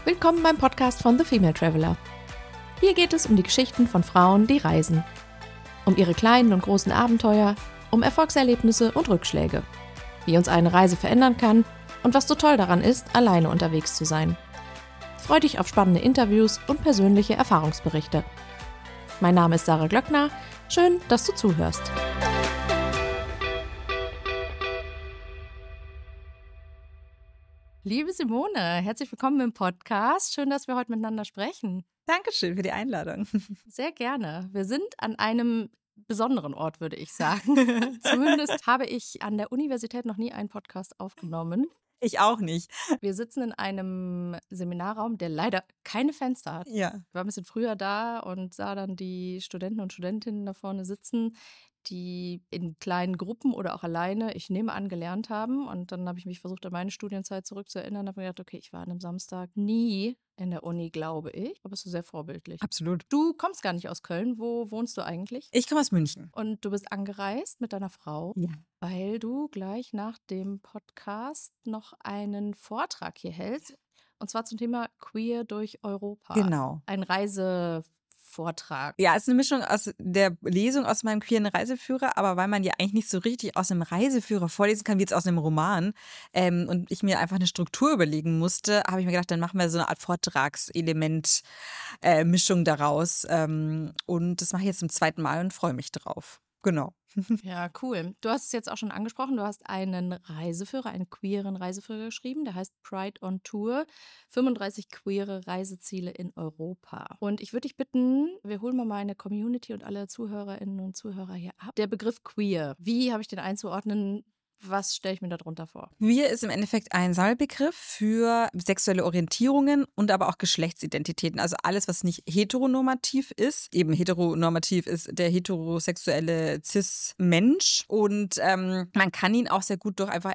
Willkommen beim Podcast von The Female Traveler. Hier geht es um die Geschichten von Frauen, die reisen. Um ihre kleinen und großen Abenteuer, um Erfolgserlebnisse und Rückschläge. Wie uns eine Reise verändern kann und was so toll daran ist, alleine unterwegs zu sein. Freu dich auf spannende Interviews und persönliche Erfahrungsberichte. Mein Name ist Sarah Glöckner. Schön, dass du zuhörst. Liebe Simone, herzlich willkommen im Podcast. Schön, dass wir heute miteinander sprechen. Dankeschön für die Einladung. Sehr gerne. Wir sind an einem besonderen Ort, würde ich sagen. Zumindest habe ich an der Universität noch nie einen Podcast aufgenommen. Ich auch nicht. Wir sitzen in einem Seminarraum, der leider keine Fenster hat. Ja. Ich war ein bisschen früher da und sah dann die Studenten und Studentinnen da vorne sitzen, die in kleinen Gruppen oder auch alleine, ich nehme an, gelernt haben. Und dann habe ich mich versucht, an meine Studienzeit zurückzuerinnern und habe mir gedacht, okay, ich war an einem Samstag nie in der Uni, glaube ich. Aber es ist sehr vorbildlich. Absolut. Du kommst gar nicht aus Köln. Wo wohnst du eigentlich? Ich komme aus München. Und du bist angereist mit deiner Frau, Ja. weil du gleich nach dem Podcast noch einen Vortrag hier hältst. Und zwar zum Thema Queer durch Europa. Genau. Ein Reisevortrag. Ja, es ist eine Mischung aus der Lesung aus meinem queeren Reiseführer, aber weil man ja eigentlich nicht so richtig aus einem Reiseführer vorlesen kann, wie jetzt aus einem Roman, und ich mir einfach eine Struktur überlegen musste, habe ich mir gedacht, dann machen wir so eine Art Vortragselement-Mischung daraus. Und das mache ich jetzt zum zweiten Mal und freue mich drauf. Genau. Ja, cool. Du hast es jetzt auch schon angesprochen. Du hast einen Reiseführer, einen queeren Reiseführer geschrieben. Der heißt Pride on Tour. 35 queere Reiseziele in Europa. Und ich würde dich bitten, wir holen mal meine Community und alle Zuhörerinnen und Zuhörer hier ab. Der Begriff queer, wie habe ich den einzuordnen? Was stelle ich mir darunter vor? Queer ist im Endeffekt ein Sammelbegriff für sexuelle Orientierungen und aber auch Geschlechtsidentitäten. Also alles, was nicht heteronormativ ist. Eben heteronormativ ist der heterosexuelle Cis-Mensch. Und man kann ihn auch sehr gut durch einfach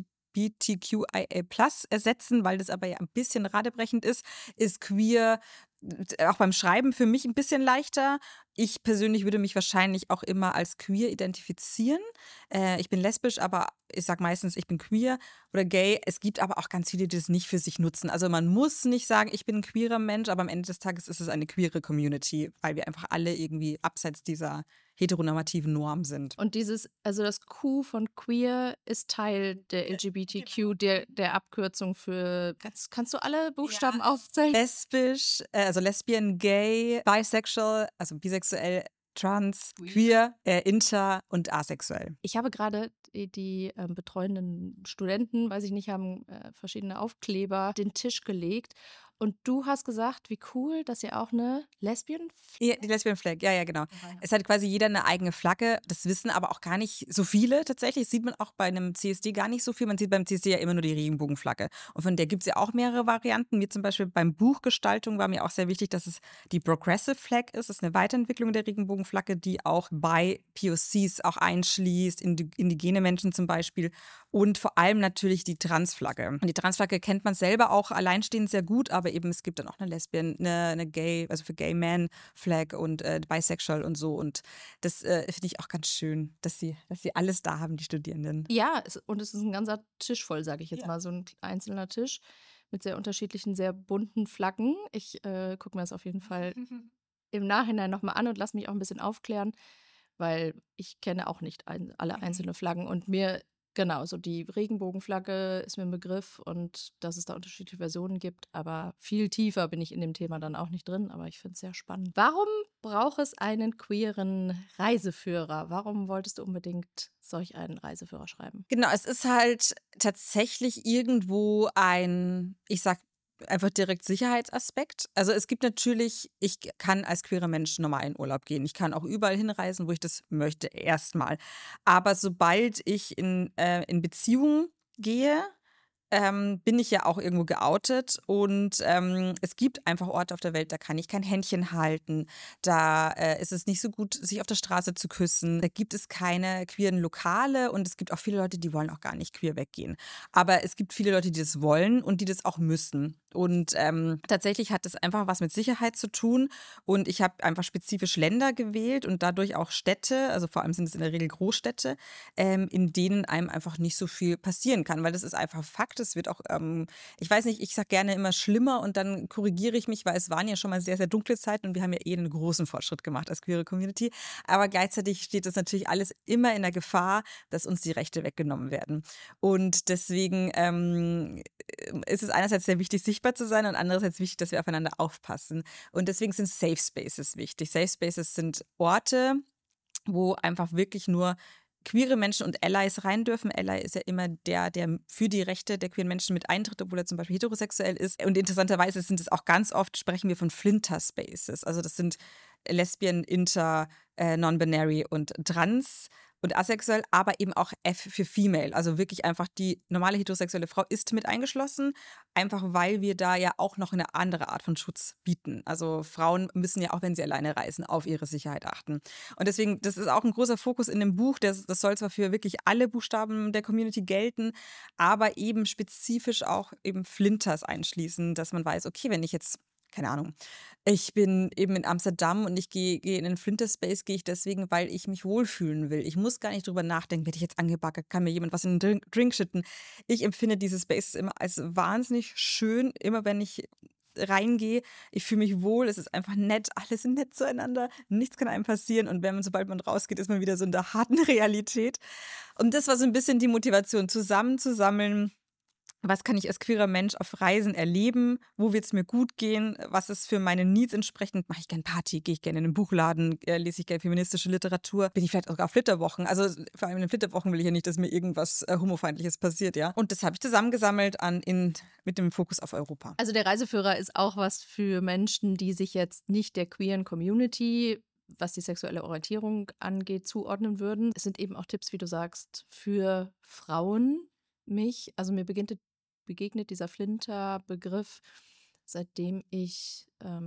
LGBTQIA+ ersetzen, weil das aber ja ein bisschen radebrechend ist queer auch beim Schreiben für mich ein bisschen leichter. Ich persönlich würde mich wahrscheinlich auch immer als queer identifizieren. Ich bin lesbisch, aber ich sage meistens, ich bin queer oder gay. Es gibt aber auch ganz viele, die das nicht für sich nutzen. Also man muss nicht sagen, ich bin ein queerer Mensch, aber am Ende des Tages ist es eine queere Community, weil wir einfach alle irgendwie abseits dieser heteronormativen Norm sind. Und also das Q von queer ist Teil der LGBTQ, der Abkürzung für, kannst du alle Buchstaben aufzählen? Lesbisch, also lesbian, gay, bisexual, also bisexuell, trans, queer, inter und asexuell. Ich habe gerade die betreuenden Studenten, weiß ich nicht, haben verschiedene Aufkleber den Tisch gelegt. Und du hast gesagt, wie cool, dass ihr auch eine Lesbian Ja, die Lesbian Flag, ja, genau. Es hat quasi jeder eine eigene Flagge. Das wissen aber auch gar nicht so viele tatsächlich. Das sieht man auch bei einem CSD gar nicht so viel. Man sieht beim CSD ja immer nur die Regenbogenflagge. Und von der gibt es ja auch mehrere Varianten. Mir zum Beispiel beim Buchgestaltung war mir auch sehr wichtig, dass es die Progressive Flag ist. Das ist eine Weiterentwicklung der Regenbogenflagge, die auch bei POCs auch einschließt, indigene Menschen zum Beispiel. Und vor allem natürlich die Transflagge. Und die Transflagge kennt man selber auch alleinstehend sehr gut, aber eben es gibt dann auch eine Lesbian, eine Gay, also für Gay Man Flag und Bisexual und so. Und das finde ich auch ganz schön, dass sie alles da haben, die Studierenden. Ja, und es ist ein ganzer Tisch voll, sage ich jetzt mal, so ein einzelner Tisch mit sehr unterschiedlichen, sehr bunten Flaggen. Ich gucke mir das auf jeden Fall im Nachhinein nochmal an und lasse mich auch ein bisschen aufklären, weil ich kenne auch nicht alle einzelne Flaggen und genau, so die Regenbogenflagge ist mir ein Begriff und dass es da unterschiedliche Versionen gibt, aber viel tiefer bin ich in dem Thema dann auch nicht drin, aber ich finde es sehr spannend. Warum braucht es einen queeren Reiseführer? Warum wolltest du unbedingt solch einen Reiseführer schreiben? Genau, es ist halt tatsächlich irgendwo ich sag einfach direkt Sicherheitsaspekt. Also es gibt natürlich, ich kann als queerer Mensch normal in Urlaub gehen. Ich kann auch überall hinreisen, wo ich das möchte, erstmal. Aber sobald ich in Beziehung gehe, bin ich ja auch irgendwo geoutet und es gibt einfach Orte auf der Welt, da kann ich kein Händchen halten, da ist es nicht so gut, sich auf der Straße zu küssen, da gibt es keine queeren Lokale und es gibt auch viele Leute, die wollen auch gar nicht queer weggehen. Aber es gibt viele Leute, die das wollen und die das auch müssen. Und tatsächlich hat das einfach was mit Sicherheit zu tun. Und ich habe einfach spezifisch Länder gewählt und dadurch auch Städte, also vor allem sind es in der Regel Großstädte, in denen einem einfach nicht so viel passieren kann. Weil das ist einfach Fakt. Es wird auch, ich weiß nicht, ich sage gerne immer schlimmer und dann korrigiere ich mich, weil es waren ja schon mal sehr, sehr dunkle Zeiten und wir haben ja einen großen Fortschritt gemacht als queere Community. Aber gleichzeitig steht das natürlich alles immer in der Gefahr, dass uns die Rechte weggenommen werden. Und deswegen ist es einerseits sehr wichtig, sichtbar zu sein und andererseits wichtig, dass wir aufeinander aufpassen. Und deswegen sind Safe Spaces wichtig. Safe Spaces sind Orte, wo einfach wirklich nur queere Menschen und Allies rein dürfen. Ally ist ja immer der für die Rechte der queeren Menschen mit eintritt, obwohl er zum Beispiel heterosexuell ist. Und interessanterweise sind es auch ganz oft, sprechen wir von Flinter Spaces. Also das sind Lesbian, Inter, Non-Binary und Trans und asexuell, aber eben auch F für Female. Also wirklich einfach die normale heterosexuelle Frau ist mit eingeschlossen, einfach weil wir da ja auch noch eine andere Art von Schutz bieten. Also Frauen müssen ja auch, wenn sie alleine reisen, auf ihre Sicherheit achten. Und deswegen, das ist auch ein großer Fokus in dem Buch. Das soll zwar für wirklich alle Buchstaben der Community gelten, aber eben spezifisch auch eben Flinters einschließen, dass man weiß, okay, wenn ich jetzt keine Ahnung. Ich bin eben in Amsterdam und ich gehe in den Flinterspace, gehe ich deswegen, weil ich mich wohlfühlen will. Ich muss gar nicht drüber nachdenken, werde ich jetzt angebaggert, kann mir jemand was in den Drink schütten. Ich empfinde diese Spaces immer als wahnsinnig schön, immer wenn ich reingehe. Ich fühle mich wohl, es ist einfach nett, alle sind nett zueinander, nichts kann einem passieren und sobald man rausgeht, ist man wieder so in der harten Realität. Und das war so ein bisschen die Motivation, zusammenzusammeln. Was kann ich als queerer Mensch auf Reisen erleben? Wo wird es mir gut gehen? Was ist für meine Needs entsprechend? Mache ich gerne Party? Gehe ich gerne in einen Buchladen? Lese ich gerne feministische Literatur? Bin ich vielleicht sogar auf Flitterwochen? Also vor allem in den Flitterwochen will ich ja nicht, dass mir irgendwas Homofeindliches passiert, ja. Und das habe ich zusammengesammelt mit dem Fokus auf Europa. Also der Reiseführer ist auch was für Menschen, die sich jetzt nicht der queeren Community, was die sexuelle Orientierung angeht, zuordnen würden. Es sind eben auch Tipps, wie du sagst, für Frauen. Mir begegnet dieser Flinter-Begriff, seitdem ich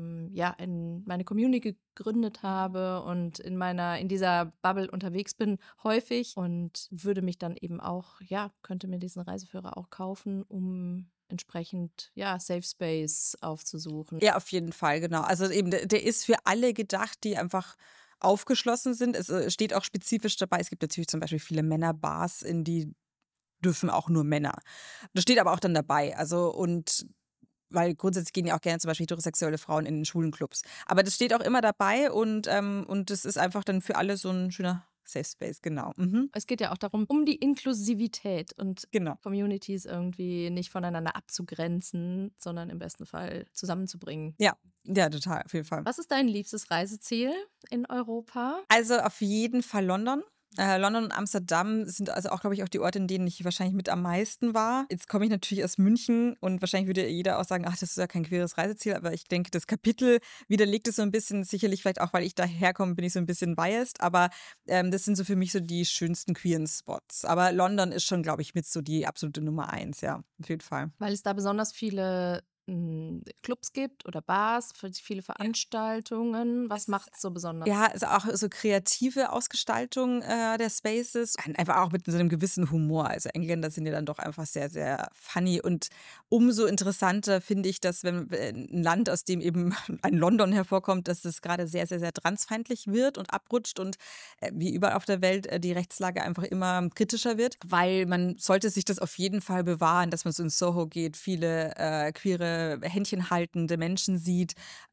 meine Community gegründet habe und in dieser Bubble unterwegs bin, häufig und würde mich dann eben auch, könnte mir diesen Reiseführer auch kaufen, um entsprechend, Safe Space aufzusuchen. Ja, auf jeden Fall, genau. Also eben, der ist für alle gedacht, die einfach aufgeschlossen sind. Es steht auch spezifisch dabei, es gibt natürlich zum Beispiel viele Männerbars, in die dürfen auch nur Männer. Das steht aber auch dann dabei. Also und weil grundsätzlich gehen ja auch gerne zum Beispiel heterosexuelle Frauen in den schwulen Clubs. Aber das steht auch immer dabei und das ist einfach dann für alle so ein schöner Safe Space, genau. Mhm. Es geht ja auch darum, um die Inklusivität und Genau. Communities irgendwie nicht voneinander abzugrenzen, sondern im besten Fall zusammenzubringen. Ja, total, auf jeden Fall. Was ist dein liebstes Reiseziel in Europa? Also auf jeden Fall London. London und Amsterdam sind also auch, glaube ich, auch die Orte, in denen ich wahrscheinlich mit am meisten war. Jetzt komme ich natürlich aus München und wahrscheinlich würde jeder auch sagen, ach, das ist ja kein queeres Reiseziel, aber ich denke, das Kapitel widerlegt es so ein bisschen, sicherlich vielleicht auch, weil ich daherkomme, bin ich so ein bisschen biased, aber das sind so für mich so die schönsten queeren Spots. Aber London ist schon, glaube ich, mit so die absolute Nummer 1, ja, auf jeden Fall. Weil es da besonders viele Clubs gibt oder Bars, viele Veranstaltungen. Was macht es so besonders? Ja, also auch so kreative Ausgestaltung der Spaces. Einfach auch mit so einem gewissen Humor. Also Engländer sind ja dann doch einfach sehr, sehr funny. Und umso interessanter finde ich, dass wenn ein Land, aus dem eben ein London hervorkommt, dass es gerade sehr, sehr, sehr transfeindlich wird und abrutscht und wie überall auf der Welt die Rechtslage einfach immer kritischer wird. Weil man sollte sich das auf jeden Fall bewahren, dass man so in Soho geht, viele queere händchenhaltende Menschen sieht,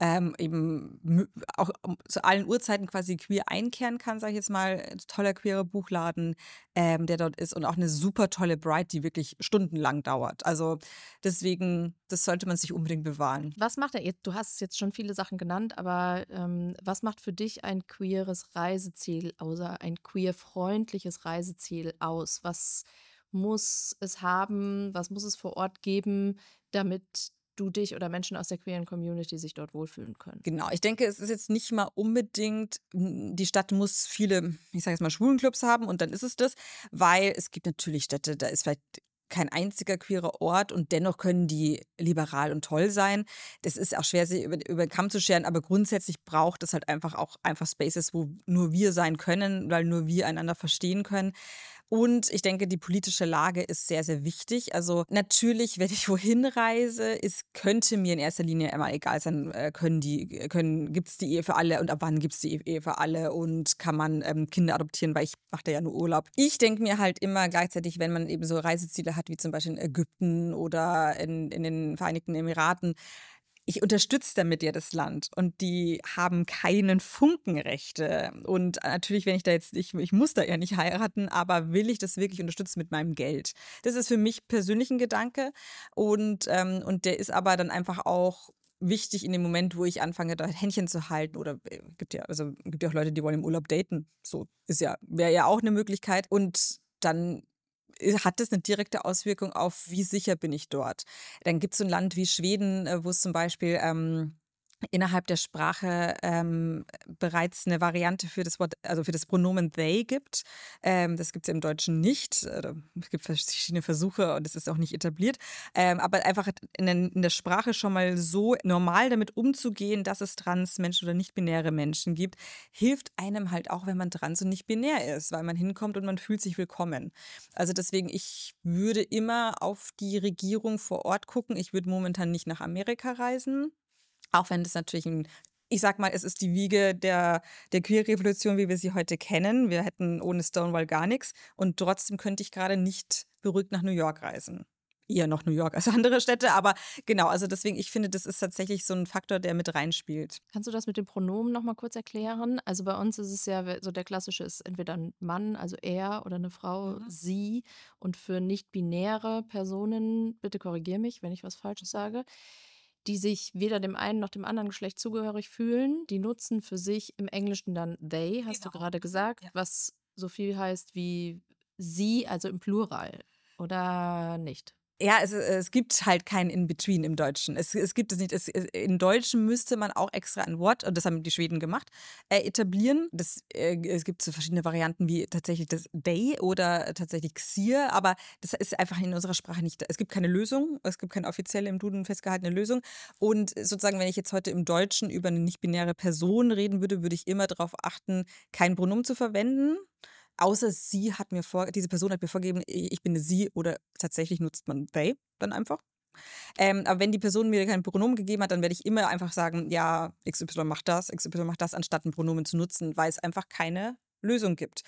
eben auch zu allen Uhrzeiten quasi queer einkehren kann, sage ich jetzt mal. Ein toller queerer Buchladen, der dort ist und auch eine super tolle Bride, die wirklich stundenlang dauert. Also deswegen, das sollte man sich unbedingt bewahren. Was macht er jetzt? Du hast jetzt schon viele Sachen genannt, aber was macht für dich ein queeres Reiseziel, außer ein queer-freundliches Reiseziel aus? Was muss es haben? Was muss es vor Ort geben, damit du dich oder Menschen aus der queeren Community sich dort wohlfühlen können? Genau, ich denke, es ist jetzt nicht mal unbedingt, die Stadt muss viele, ich sage jetzt mal, Schwulenclubs haben und dann ist es das, weil es gibt natürlich Städte, da ist vielleicht kein einziger queerer Ort und dennoch können die liberal und toll sein. Das ist auch schwer, sie über den Kamm zu scheren, aber grundsätzlich braucht es halt einfach auch Spaces, wo nur wir sein können, weil nur wir einander verstehen können. Und ich denke, die politische Lage ist sehr, sehr wichtig. Also natürlich, wenn ich wohin reise, könnte mir in erster Linie immer egal sein, gibt es die Ehe für alle und ab wann gibt es die Ehe für alle und kann man Kinder adoptieren, weil ich mache da ja nur Urlaub. Ich denke mir halt immer gleichzeitig, wenn man eben so Reiseziele hat, wie zum Beispiel in Ägypten oder in den Vereinigten Emiraten, ich unterstütze damit ja das Land und die haben keinen Funkenrechte. Und natürlich, wenn ich da jetzt, ich muss da ja nicht heiraten, aber will ich das wirklich unterstützen mit meinem Geld? Das ist für mich persönlich ein Gedanke und der ist aber dann einfach auch wichtig in dem Moment, wo ich anfange, da Händchen zu halten oder gibt ja auch Leute, die wollen im Urlaub daten. So wäre ja auch eine Möglichkeit. Und dann hat das eine direkte Auswirkung auf, wie sicher bin ich dort. Dann gibt es so ein Land wie Schweden, wo es zum Beispiel innerhalb der Sprache bereits eine Variante für das Wort, also für das Pronomen they gibt. Das gibt es im Deutschen nicht. Es gibt verschiedene Versuche und es ist auch nicht etabliert. Aber einfach in der Sprache schon mal so normal damit umzugehen, dass es Transmenschen oder nicht-binäre Menschen gibt, hilft einem halt auch, wenn man trans und nicht binär ist, weil man hinkommt und man fühlt sich willkommen. Also deswegen, ich würde immer auf die Regierung vor Ort gucken. Ich würde momentan nicht nach Amerika reisen. Auch wenn das natürlich ich sag mal, es ist die Wiege der Queer-Revolution, wie wir sie heute kennen. Wir hätten ohne Stonewall gar nichts. Und trotzdem könnte ich gerade nicht beruhigt nach New York reisen. Eher noch New York als andere Städte, aber genau, also deswegen, ich finde, das ist tatsächlich so ein Faktor, der mit reinspielt. Kannst du das mit dem Pronomen noch mal kurz erklären? Also bei uns ist es ja so, der klassische ist entweder ein Mann, also er, oder eine Frau, sie. Und für nicht-binäre Personen, bitte korrigiere mich, wenn ich was Falsches sage, die sich weder dem einen noch dem anderen Geschlecht zugehörig fühlen, die nutzen für sich im Englischen dann they, hast du gerade gesagt, was so viel heißt wie sie, also im Plural, oder nicht? Ja, es gibt halt kein In-Between im Deutschen. Es gibt es nicht. In Deutschen müsste man auch extra ein Wort, und das haben die Schweden gemacht, etablieren. Es gibt so verschiedene Varianten wie tatsächlich das they oder tatsächlich xir, aber das ist einfach in unserer Sprache nicht. Es gibt keine Lösung, es gibt keine offizielle im Duden festgehaltene Lösung. Und sozusagen, wenn ich jetzt heute im Deutschen über eine nicht-binäre Person reden würde, würde ich immer darauf achten, kein Pronomen zu verwenden. Außer diese Person hat mir vorgegeben, ich bin eine sie oder tatsächlich nutzt man they dann einfach. Aber wenn die Person mir kein Pronomen gegeben hat, dann werde ich immer einfach sagen, ja, XY macht das, anstatt ein Pronomen zu nutzen, weil es einfach keine Lösung gibt.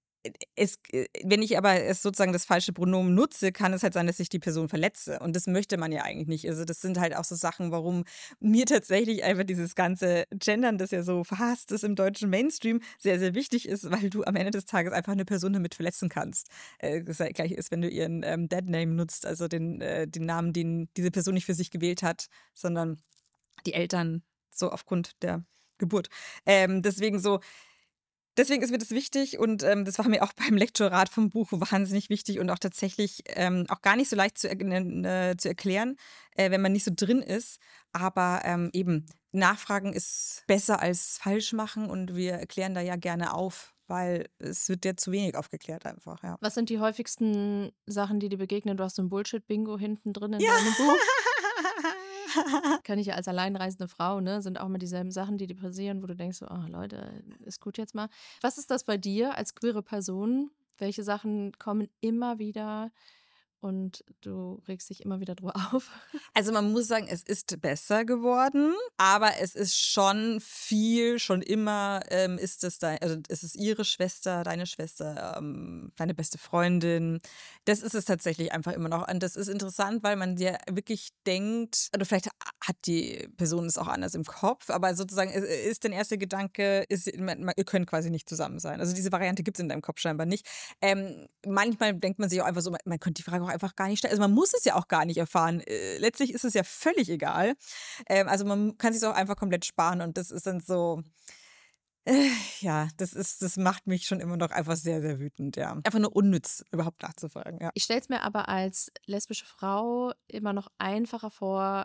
Wenn ich aber sozusagen das falsche Pronomen nutze, kann es halt sein, dass ich die Person verletze. Und das möchte man ja eigentlich nicht. Also das sind halt auch so Sachen, warum mir tatsächlich einfach dieses ganze Gendern, das ja so verhasst ist im deutschen Mainstream, sehr, sehr wichtig ist, weil du am Ende des Tages einfach eine Person damit verletzen kannst. Das ja gleich ist, wenn du ihren Dead-Name nutzt, also den Namen, den diese Person nicht für sich gewählt hat, sondern die Eltern so aufgrund der Geburt. Deswegen so, Deswegen ist mir das wichtig und das war mir auch beim Lektorat vom Buch wahnsinnig wichtig und auch tatsächlich auch gar nicht so leicht zu erklären, wenn man nicht so drin ist. Aber eben, Nachfragen ist besser als falsch machen und wir erklären da ja gerne auf, weil es wird ja zu wenig aufgeklärt einfach, ja. Was sind die häufigsten Sachen, die dir begegnen? Du hast so ein Bullshit-Bingo hinten drin in Ja. deinem Buch. Kann ich ja als alleinreisende Frau, ne, sind auch immer dieselben Sachen, die dir passieren, wo du denkst so: „Ah, Leute, ist gut jetzt mal.“ Was ist das bei dir als queere Person? Welche Sachen kommen immer wieder und du regst dich immer wieder drüber auf? Also man muss sagen, es ist besser geworden, aber es ist schon immer also es ist ihre Schwester, deine Schwester, deine beste Freundin. Das ist es tatsächlich einfach immer noch. Und das ist interessant, weil man dir wirklich denkt, oder vielleicht hat die Person es auch anders im Kopf, aber sozusagen ist der erste Gedanke, ihr könnt quasi nicht zusammen sein. Also diese Variante gibt es in deinem Kopf scheinbar nicht. Manchmal denkt man sich auch einfach so, man könnte die Frage auch einfach gar nicht stellen. Also man muss es ja auch gar nicht erfahren. Letztlich ist es ja völlig egal. Also man kann sich auch einfach komplett sparen und das ist dann so, ja, das macht mich schon immer noch einfach sehr, sehr wütend, ja. Einfach nur unnütz, überhaupt nachzufragen, ja. Ich stelle es mir aber als lesbische Frau immer noch einfacher vor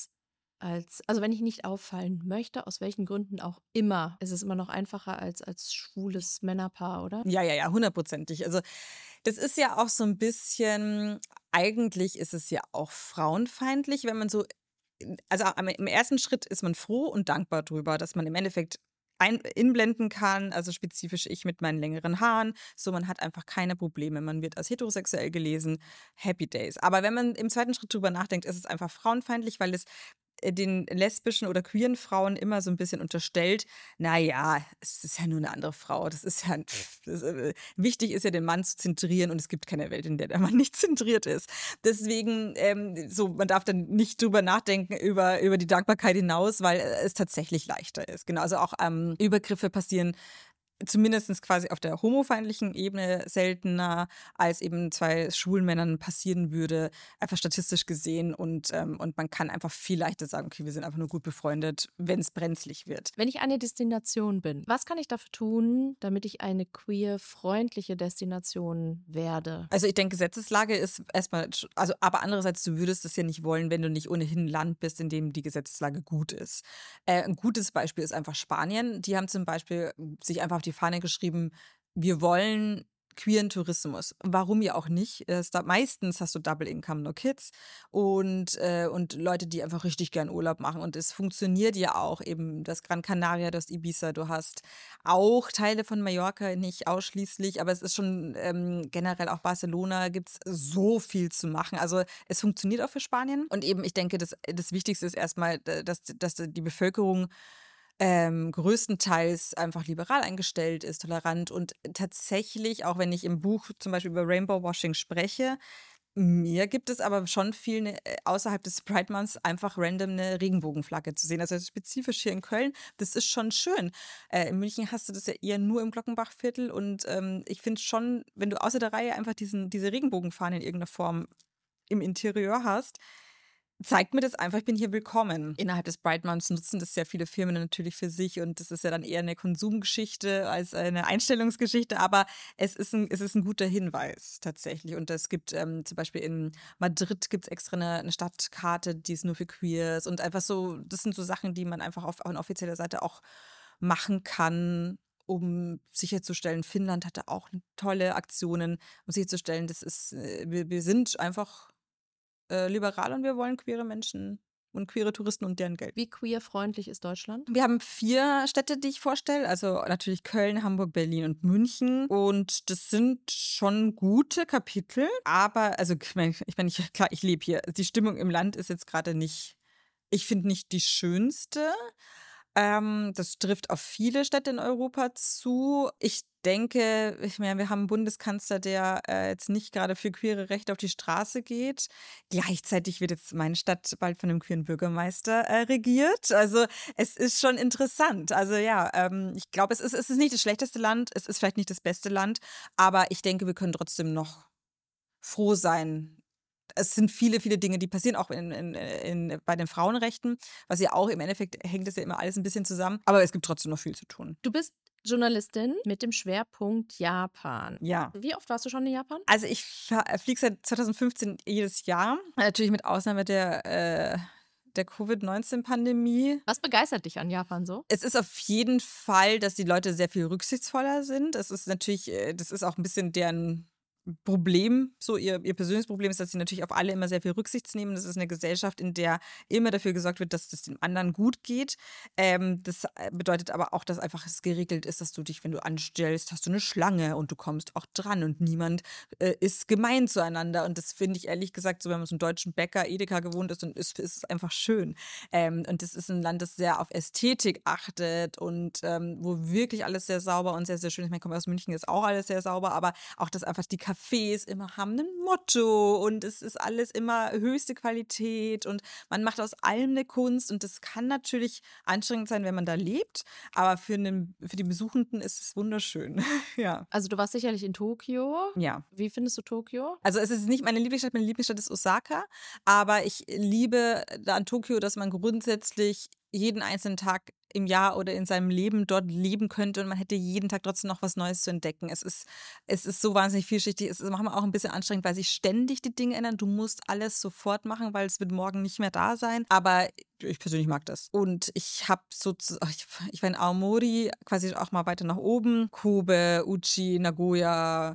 also wenn ich nicht auffallen möchte, aus welchen Gründen auch immer, ist es immer noch einfacher als schwules Männerpaar, oder? Ja, hundertprozentig. Also das ist ja auch so ein bisschen, eigentlich ist es ja auch frauenfeindlich, wenn man so, also im ersten Schritt ist man froh und dankbar drüber, dass man im Endeffekt inblenden kann, also spezifisch ich mit meinen längeren Haaren. So, man hat einfach keine Probleme. Man wird als heterosexuell gelesen. Happy Days. Aber wenn man im zweiten Schritt drüber nachdenkt, ist es einfach frauenfeindlich, weil es den lesbischen oder queeren Frauen immer so ein bisschen unterstellt, naja, es ist ja nur eine andere Frau. Das ist ja, wichtig ist ja, den Mann zu zentrieren und es gibt keine Welt, in der der Mann nicht zentriert ist. Deswegen, so, man darf dann nicht drüber nachdenken über die Dankbarkeit hinaus, weil es tatsächlich leichter ist. Genau, also auch Übergriffe passieren zumindest quasi auf der homofeindlichen Ebene seltener, als eben 2 schwulen Männern passieren würde, einfach statistisch gesehen. Und man kann einfach viel leichter sagen, okay, wir sind einfach nur gut befreundet, wenn es brenzlig wird. Wenn ich eine Destination bin, was kann ich dafür tun, damit ich eine queer-freundliche Destination werde? Also ich denke, Gesetzeslage ist erstmal, also aber andererseits, du würdest es ja nicht wollen, wenn du nicht ohnehin ein Land bist, in dem die Gesetzeslage gut ist. Ein gutes Beispiel ist einfach Spanien. Die haben zum Beispiel sich einfach auf die Fahne geschrieben, wir wollen queeren Tourismus. Warum ja auch nicht? Meistens hast du Double Income, no Kids und Leute, die einfach richtig gern Urlaub machen. Und es funktioniert ja auch eben. Du hast Gran Canaria, du hast Ibiza, du hast auch Teile von Mallorca, nicht ausschließlich, aber es ist schon generell auch Barcelona, gibt es so viel zu machen. Also es funktioniert auch für Spanien. Und eben, ich denke, das Wichtigste ist erstmal, dass die Bevölkerung größtenteils einfach liberal eingestellt ist, tolerant und tatsächlich, auch wenn ich im Buch zum Beispiel über Rainbow Washing spreche, mir gibt es aber schon viel außerhalb des Pride Months einfach random eine Regenbogenflagge zu sehen. Also spezifisch hier in Köln, das ist schon schön. In München hast du das ja eher nur im Glockenbachviertel und ich finde schon, wenn du außer der Reihe einfach diese Regenbogenfahne in irgendeiner Form im Interieur hast, zeigt mir das einfach, ich bin hier willkommen. Innerhalb des Pride Months nutzen das sehr viele Firmen natürlich für sich und das ist ja dann eher eine Konsumgeschichte als eine Einstellungsgeschichte, aber es ist ein guter Hinweis tatsächlich. Und es gibt zum Beispiel in Madrid gibt es extra eine Stadtkarte, die ist nur für Queers und einfach so, das sind so Sachen, die man einfach auf offizieller Seite auch machen kann, um sicherzustellen, Finnland hatte auch tolle Aktionen, um sicherzustellen, wir sind einfach liberal und wir wollen queere Menschen und queere Touristen und deren Geld. Wie queer-freundlich ist Deutschland? Wir haben 4 Städte, die ich vorstelle. Also natürlich Köln, Hamburg, Berlin und München. Und das sind schon gute Kapitel. Aber, also klar, ich lebe hier. Die Stimmung im Land ist jetzt gerade nicht, ich finde nicht die schönste. Das trifft auf viele Städte in Europa zu. Ich denke, ich meine, wir haben einen Bundeskanzler, der jetzt nicht gerade für queere Rechte auf die Straße geht. Gleichzeitig wird jetzt meine Stadt bald von einem queeren Bürgermeister regiert. Also es ist schon interessant. Also ja, ich glaube, es ist nicht das schlechteste Land, es ist vielleicht nicht das beste Land, aber ich denke, wir können trotzdem noch froh sein. Es sind viele, viele Dinge, die passieren, auch bei den Frauenrechten, was ja auch im Endeffekt hängt das ja immer alles ein bisschen zusammen. Aber es gibt trotzdem noch viel zu tun. Du bist Journalistin mit dem Schwerpunkt Japan. Ja. Wie oft warst du schon in Japan? Also ich fliege seit 2015 jedes Jahr. Natürlich mit Ausnahme der Covid-19-Pandemie. Was begeistert dich an Japan so? Es ist auf jeden Fall, dass die Leute sehr viel rücksichtsvoller sind. Es ist natürlich, das ist auch ein bisschen deren Problem, so ihr persönliches Problem ist, dass sie natürlich auf alle immer sehr viel Rücksicht nehmen. Das ist eine Gesellschaft, in der immer dafür gesorgt wird, dass es dem anderen gut geht. Das bedeutet aber auch, dass einfach es geregelt ist, dass du dich, wenn du anstellst, hast du eine Schlange und du kommst auch dran und niemand ist gemein zueinander. Und das finde ich ehrlich gesagt, so wenn man so einen deutschen Bäcker, Edeka gewohnt ist, dann ist es einfach schön. Und das ist ein Land, das sehr auf Ästhetik achtet und wo wirklich alles sehr sauber und sehr, sehr schön ist. Ich komme aus München, ist auch alles sehr sauber, aber auch, dass einfach die Cafés immer haben ein Motto und es ist alles immer höchste Qualität und man macht aus allem eine Kunst und das kann natürlich anstrengend sein, wenn man da lebt, aber für die Besuchenden ist es wunderschön. Ja. Also du warst sicherlich in Tokio. Ja. Wie findest du Tokio? Also es ist nicht meine Lieblingsstadt ist Osaka, aber ich liebe da an Tokio, dass man grundsätzlich jeden einzelnen Tag im Jahr oder in seinem Leben dort leben könnte und man hätte jeden Tag trotzdem noch was Neues zu entdecken. Es ist so wahnsinnig vielschichtig. Es ist manchmal auch ein bisschen anstrengend, weil sich ständig die Dinge ändern. Du musst alles sofort machen, weil es wird morgen nicht mehr da sein. Aber ich persönlich mag das. Und ich habe ich war in Aomori, quasi auch mal weiter nach oben. Kobe, Uchi, Nagoya,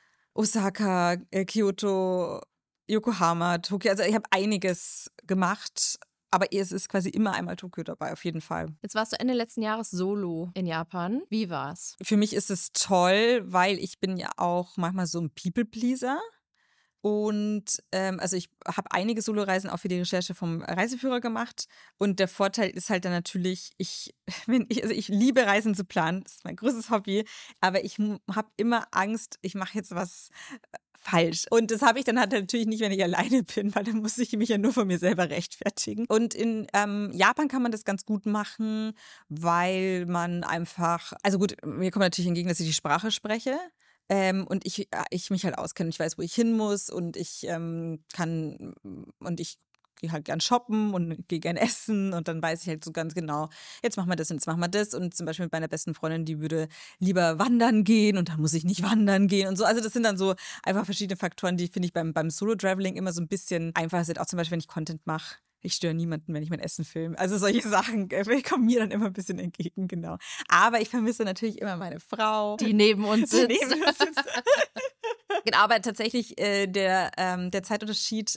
Osaka, Kyoto, Yokohama, Tokio. Also ich habe einiges gemacht. Aber es ist quasi immer einmal Tokio dabei, auf jeden Fall. Jetzt warst du Ende letzten Jahres solo in Japan. Wie war's? Für mich ist es toll, weil ich bin ja auch manchmal so ein People-Pleaser. Und also ich habe einige Soloreisen auch für die Recherche vom Reiseführer gemacht. Und der Vorteil ist halt dann natürlich, also ich liebe Reisen zu planen, das ist mein größtes Hobby, aber ich habe immer Angst, ich mache jetzt was falsch. Und das habe ich dann halt natürlich nicht, wenn ich alleine bin, weil dann muss ich mich ja nur von mir selber rechtfertigen. Und in Japan kann man das ganz gut machen, weil man einfach, also gut, mir kommt natürlich entgegen, dass ich die Sprache spreche. Und ich mich halt auskenne. Ich weiß, wo ich hin muss und ich ich gehe halt gern shoppen und gehe gern essen und dann weiß ich halt so ganz genau, jetzt machen wir das und jetzt machen wir das. Und zum Beispiel mit meiner besten Freundin, die würde lieber wandern gehen und dann muss ich nicht wandern gehen und so. Also das sind dann so einfach verschiedene Faktoren, die finde ich beim Solo-Traveling immer so ein bisschen einfacher sind. Auch zum Beispiel, wenn ich Content mache. Ich störe niemanden, wenn ich mein Essen filme. Also solche Sachen kommen mir dann immer ein bisschen entgegen, genau. Aber ich vermisse natürlich immer meine Frau. Die neben uns Die sitzt. neben uns sitzt. Genau, aber tatsächlich der Zeitunterschied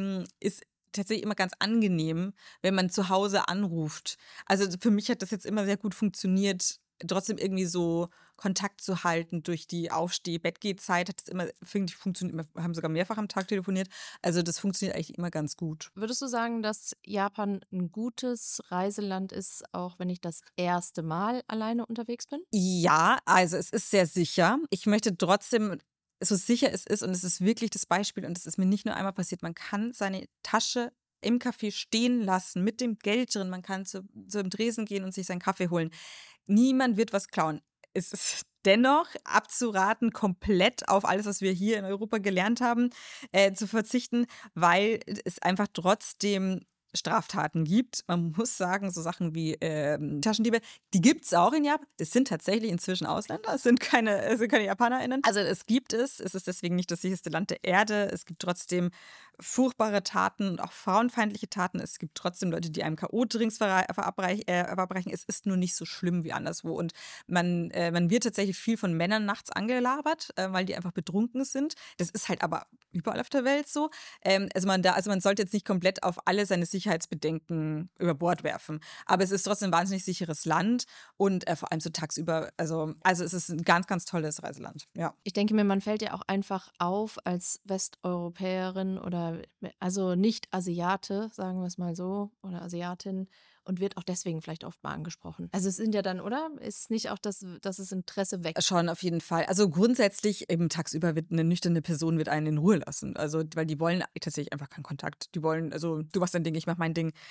ist tatsächlich immer ganz angenehm, wenn man zu Hause anruft. Also für mich hat das jetzt immer sehr gut funktioniert, trotzdem irgendwie so Kontakt zu halten durch die Aufsteh-Bettgeh-Zeit. Hat das immer, finde ich, funktioniert. Wir haben sogar mehrfach am Tag telefoniert. Also das funktioniert eigentlich immer ganz gut. Würdest du sagen, dass Japan ein gutes Reiseland ist, auch wenn ich das erste Mal alleine unterwegs bin? Ja, also es ist sehr sicher. Ich möchte trotzdem, so sicher es ist, und es ist wirklich das Beispiel, und es ist mir nicht nur einmal passiert, man kann seine Tasche im Café stehen lassen mit dem Geld drin, man kann zum Tresen gehen und sich seinen Kaffee holen. Niemand wird was klauen. Es ist dennoch abzuraten, komplett auf alles, was wir hier in Europa gelernt haben, zu verzichten, weil es einfach trotzdem Straftaten gibt. Man muss sagen, so Sachen wie Taschendiebe, die gibt es auch in Japan. Das sind tatsächlich inzwischen Ausländer, es sind keine JapanerInnen. Also es gibt es. Es ist deswegen nicht das sicherste Land der Erde. Es gibt trotzdem furchtbare Taten und auch frauenfeindliche Taten. Es gibt trotzdem Leute, die einem K.O.-Drinks verabreichen. Es ist nur nicht so schlimm wie anderswo. Und man wird tatsächlich viel von Männern nachts angelabert, weil die einfach betrunken sind. Das ist halt aber überall auf der Welt so. Also man sollte jetzt nicht komplett auf alle seine Sicherheitsbedenken über Bord werfen. Aber es ist trotzdem ein wahnsinnig sicheres Land und vor allem so tagsüber. Also es ist ein ganz, ganz tolles Reiseland. Ja. Ich denke mir, man fällt ja auch einfach auf als Westeuropäerin oder also nicht Asiate, sagen wir es mal so, oder Asiatin und wird auch deswegen vielleicht oft mal angesprochen. Also es sind ja dann, oder? Ist es nicht auch, dass das Interesse weg? Schon, auf jeden Fall. Also grundsätzlich, eben tagsüber wird eine nüchterne Person wird einen in Ruhe lassen. Also, weil die wollen tatsächlich einfach keinen Kontakt. Die wollen, also du machst dein Ding, ich mach mein Ding.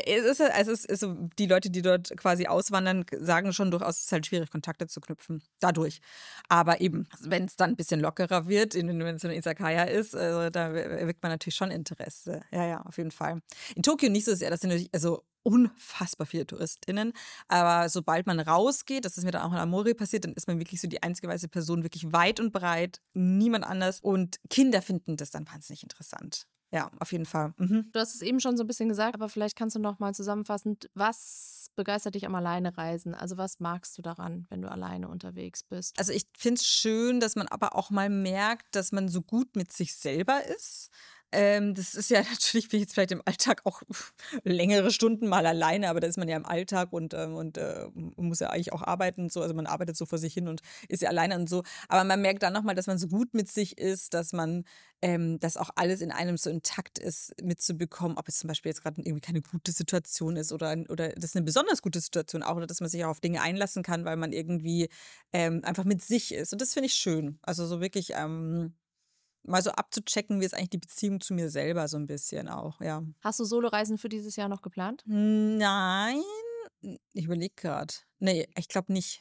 Es ist so, die Leute, die dort quasi auswandern, sagen schon durchaus, es ist halt schwierig, Kontakte zu knüpfen. Dadurch. Aber eben, wenn es dann ein bisschen lockerer wird, wenn es so eine Izakaya ist, da weckt man natürlich schon Interesse. Ja, ja, auf jeden Fall. In Tokio nicht so sehr, das sind natürlich, also unfassbar viele TouristInnen. Aber sobald man rausgeht, das ist mir dann auch in Amori passiert, dann ist man wirklich so die einzige weiße Person, wirklich weit und breit, niemand anders. Und Kinder finden das dann wahnsinnig interessant. Ja, auf jeden Fall. Mhm. Du hast es eben schon so ein bisschen gesagt, aber vielleicht kannst du noch mal zusammenfassend, was begeistert dich am Alleinereisen? Also was magst du daran, wenn du alleine unterwegs bist? Also ich finde es schön, dass man aber auch mal merkt, dass man so gut mit sich selber ist. Das ist ja natürlich, bin ich jetzt vielleicht im Alltag auch längere Stunden mal alleine, aber da ist man ja im Alltag und muss ja eigentlich auch arbeiten und so. Also man arbeitet so vor sich hin und ist ja alleine und so. Aber man merkt dann nochmal, dass man so gut mit sich ist, dass auch alles in einem so intakt ist, mitzubekommen, ob es zum Beispiel jetzt gerade irgendwie keine gute Situation ist oder das ist eine besonders gute Situation auch, oder dass man sich auch auf Dinge einlassen kann, weil man irgendwie einfach mit sich ist. Und das finde ich schön. Also so wirklich mal so abzuchecken, wie ist eigentlich die Beziehung zu mir selber so ein bisschen auch, ja. Hast du Soloreisen für dieses Jahr noch geplant? Nein, ich überlege gerade. Nee, ich glaube nicht.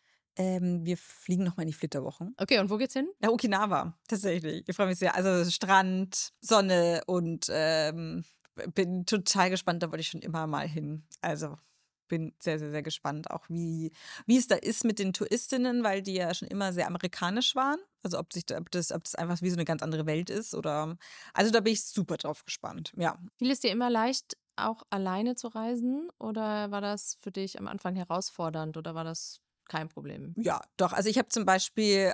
Wir fliegen noch mal in die Flitterwochen. Okay, und wo geht's hin? Ja, Okinawa, tatsächlich. Ich freue mich sehr. Also Strand, Sonne und bin total gespannt. Da wollte ich schon immer mal hin. Also bin sehr, sehr, sehr gespannt, auch wie es da ist mit den Touristinnen, weil die ja schon immer sehr amerikanisch waren. Also ob das einfach wie so eine ganz andere Welt ist oder. Also da bin ich super drauf gespannt. Ja. Fiel es dir immer leicht, auch alleine zu reisen? Oder war das für dich am Anfang herausfordernd oder war das kein Problem. Ja, doch. Also ich habe zum Beispiel,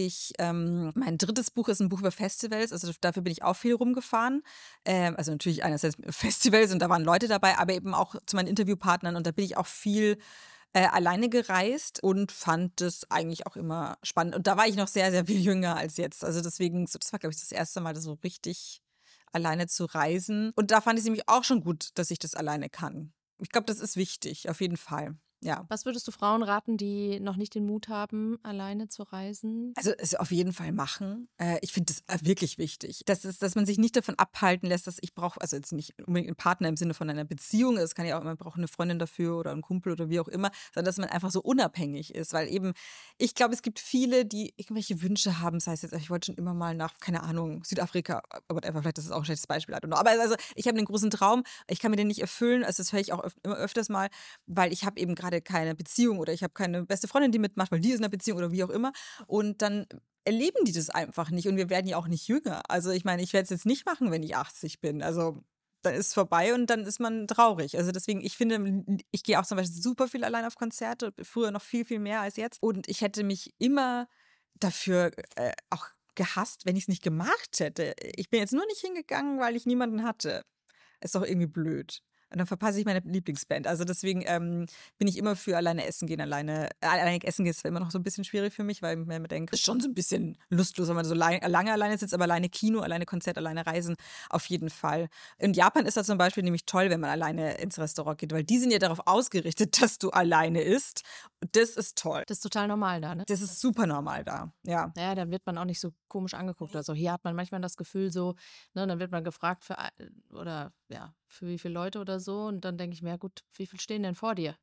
mein drittes Buch ist ein Buch über Festivals, also dafür bin ich auch viel rumgefahren. Also natürlich einerseits Festivals und da waren Leute dabei, aber eben auch zu meinen Interviewpartnern und da bin ich auch viel alleine gereist und fand das eigentlich auch immer spannend. Und da war ich noch sehr, sehr viel jünger als jetzt. Also deswegen, das war, glaube ich, das erste Mal so richtig alleine zu reisen. Und da fand ich es nämlich auch schon gut, dass ich das alleine kann. Ich glaube, das ist wichtig, auf jeden Fall. Ja. Was würdest du Frauen raten, die noch nicht den Mut haben, alleine zu reisen? Also es auf jeden Fall machen. Ich finde das wirklich wichtig. Dass man sich nicht davon abhalten lässt, dass ich brauche, also jetzt nicht unbedingt einen Partner im Sinne von einer Beziehung, es kann ja auch, man braucht eine Freundin dafür oder einen Kumpel oder wie auch immer, sondern dass man einfach so unabhängig ist. Weil eben, ich glaube, es gibt viele, die irgendwelche Wünsche haben, sei es jetzt, ich wollte schon immer mal nach, keine Ahnung, Südafrika, whatever, vielleicht ist das auch ein schlechtes Beispiel, I don't know. Aber also ich habe einen großen Traum, ich kann mir den nicht erfüllen, also das höre ich auch immer öfters mal, weil ich habe eben gerade keine Beziehung oder ich habe keine beste Freundin, die mitmacht, weil die ist in einer Beziehung oder wie auch immer. Und dann erleben die das einfach nicht und wir werden ja auch nicht jünger. Also ich meine, ich werde es jetzt nicht machen, wenn ich 80 bin. Also dann ist es vorbei und dann ist man traurig. Also deswegen, ich finde, ich gehe auch zum Beispiel super viel allein auf Konzerte, früher noch viel, viel mehr als jetzt. Und ich hätte mich immer dafür auch gehasst, wenn ich es nicht gemacht hätte. Ich bin jetzt nur nicht hingegangen, weil ich niemanden hatte. Ist doch irgendwie blöd. Und dann verpasse ich meine Lieblingsband. Also deswegen bin ich immer für alleine essen gehen. Alleine essen gehen ist zwar immer noch so ein bisschen schwierig für mich, weil ich mir immer denke, ist schon so ein bisschen lustlos, wenn man so lange alleine sitzt, aber alleine Kino, alleine Konzert, alleine Reisen, auf jeden Fall. In Japan ist das zum Beispiel nämlich toll, wenn man alleine ins Restaurant geht, weil die sind ja darauf ausgerichtet, dass du alleine isst. Das ist toll. Das ist total normal da, ne? Das ist super normal da, ja. Naja, dann wird man auch nicht so komisch angeguckt. Also hier hat man manchmal das Gefühl so, ne, dann wird man gefragt oder ja, für wie viele Leute oder so. Und dann denke ich mir, ja gut, wie viele stehen denn vor dir?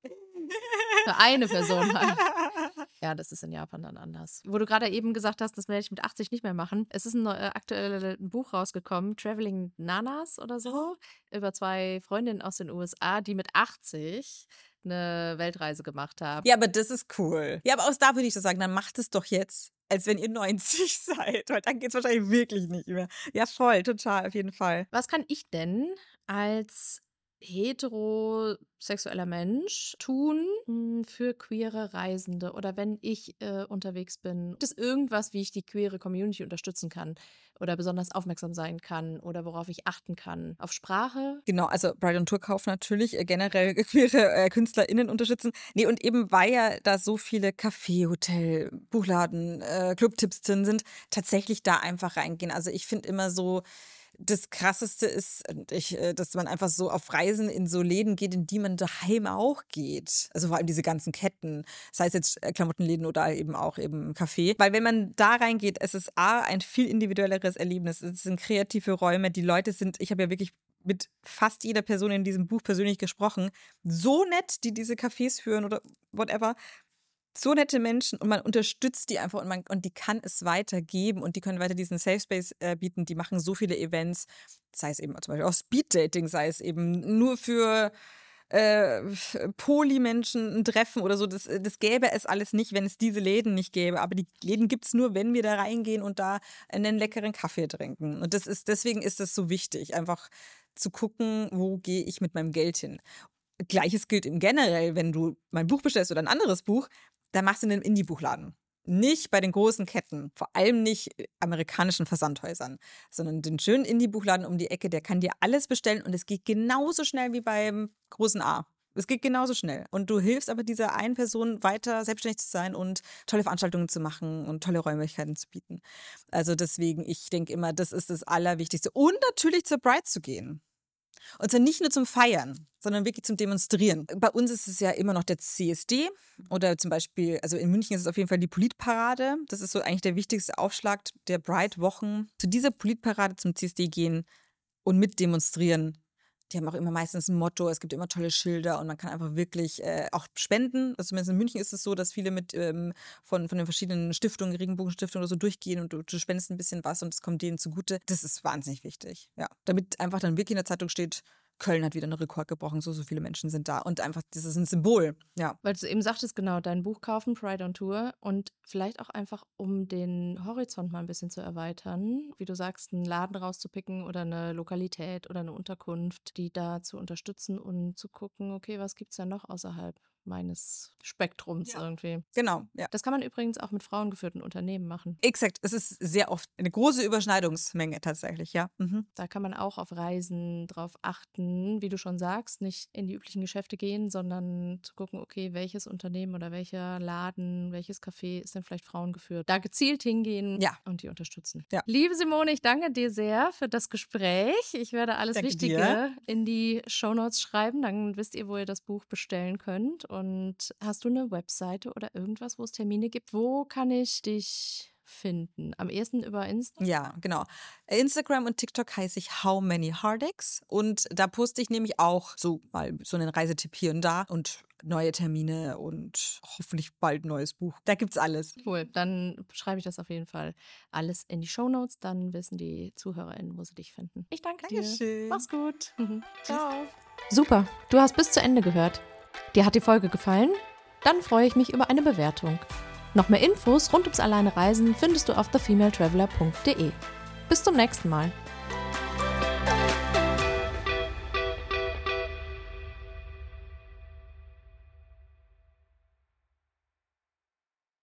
Für eine Person halt. Ja, das ist in Japan dann anders. Wo du gerade eben gesagt hast, das werde ich mit 80 nicht mehr machen. Es ist aktuell ein Buch rausgekommen, Traveling Nanas oder so, über 2 Freundinnen aus den USA, die mit 80 eine Weltreise gemacht haben. Ja, aber das ist cool. Ja, aber auch da würde ich so sagen, dann macht es doch jetzt, als wenn ihr 90 seid, weil dann geht es wahrscheinlich wirklich nicht mehr. Ja, voll, total, auf jeden Fall. Was kann ich denn als heterosexueller Mensch tun für queere Reisende oder wenn ich unterwegs bin? Gibt es irgendwas, wie ich die queere Community unterstützen kann oder besonders aufmerksam sein kann oder worauf ich achten kann? Auf Sprache? Genau, also Bride on Tour Kauf natürlich, generell queere KünstlerInnen unterstützen. Nee, und eben weil ja da so viele Café, Hotel, Buchladen, Clubtipps drin sind, tatsächlich da einfach reingehen. Also ich finde immer so, das Krasseste ist, dass man einfach so auf Reisen in so Läden geht, in die man daheim auch geht. Also vor allem diese ganzen Ketten, sei es jetzt Klamottenläden oder eben auch eben Café. Weil wenn man da reingeht, es ist A, ein viel individuelleres Erlebnis. Es sind kreative Räume, die Leute sind, ich habe ja wirklich mit fast jeder Person in diesem Buch persönlich gesprochen, so nett, die diese Cafés führen oder whatever. So nette Menschen und man unterstützt die einfach und die kann es weitergeben und die können weiter diesen Safe Space bieten. Die machen so viele Events, sei es eben zum Beispiel auch Speed-Dating, sei es eben nur für Poly-Menschen ein Treffen oder so. Das gäbe es alles nicht, wenn es diese Läden nicht gäbe. Aber die Läden gibt es nur, wenn wir da reingehen und da einen leckeren Kaffee trinken. Und deswegen ist das so wichtig, einfach zu gucken, wo gehe ich mit meinem Geld hin. Gleiches gilt im Generell, wenn du mein Buch bestellst oder ein anderes Buch, dann machst du in einem Indie-Buchladen. Nicht bei den großen Ketten, vor allem nicht amerikanischen Versandhäusern, sondern den schönen Indie-Buchladen um die Ecke, der kann dir alles bestellen und es geht genauso schnell wie beim großen A. Es geht genauso schnell. Und du hilfst aber dieser einen Person weiter selbstständig zu sein und tolle Veranstaltungen zu machen und tolle Räumlichkeiten zu bieten. Also deswegen, ich denke immer, das ist das Allerwichtigste. Und natürlich zur Bride zu gehen. Und zwar nicht nur zum Feiern, sondern wirklich zum Demonstrieren. Bei uns ist es ja immer noch der CSD oder zum Beispiel, also in München ist es auf jeden Fall die Politparade. Das ist so eigentlich der wichtigste Aufschlag der Pride-Wochen. Zu dieser Politparade zum CSD gehen und mit demonstrieren. Die haben auch immer meistens ein Motto, es gibt immer tolle Schilder und man kann einfach wirklich auch spenden. Also zumindest in München ist es so, dass viele von den verschiedenen Stiftungen, Regenbogenstiftungen oder so durchgehen und du spendest ein bisschen was und es kommt denen zugute. Das ist wahnsinnig wichtig, ja. Damit einfach dann wirklich in der Zeitung steht, Köln hat wieder einen Rekord gebrochen, so viele Menschen sind da. Und einfach, das ist ein Symbol, ja. Weil du eben sagtest, genau, dein Buch kaufen, Pride on Tour und vielleicht auch einfach, um den Horizont mal ein bisschen zu erweitern, wie du sagst, einen Laden rauszupicken oder eine Lokalität oder eine Unterkunft, die da zu unterstützen und zu gucken, okay, was gibt es da noch außerhalb meines Spektrums irgendwie. Genau, ja. Das kann man übrigens auch mit frauengeführten Unternehmen machen. Exakt, es ist sehr oft eine große Überschneidungsmenge tatsächlich, ja. Da kann man auch auf Reisen drauf achten, wie du schon sagst, nicht in die üblichen Geschäfte gehen, sondern zu gucken, okay, welches Unternehmen oder welcher Laden, welches Café ist denn vielleicht frauengeführt. Da gezielt hingehen und die unterstützen. Ja. Liebe Simone, ich danke dir sehr für das Gespräch. Ich werde alles Wichtige in die Shownotes schreiben, dann wisst ihr, wo ihr das Buch bestellen könnt. Und hast du eine Webseite oder irgendwas, wo es Termine gibt? Wo kann ich dich finden? Am ehesten über Insta? Ja, genau. Instagram und TikTok heiße ich How Many Heartaches und da poste ich nämlich auch so mal so einen Reisetipp hier und da und neue Termine und hoffentlich bald ein neues Buch. Da gibt's alles. Cool, dann schreibe ich das auf jeden Fall alles in die Shownotes, dann wissen die ZuhörerInnen, wo sie dich finden. Ich danke Dankeschön. dir. Mach's gut. Ciao. Super, du hast bis zu Ende gehört. Dir hat die Folge gefallen? Dann freue ich mich über eine Bewertung. Noch mehr Infos rund ums Alleine Reisen findest du auf thefemaletraveler.de. Bis zum nächsten Mal.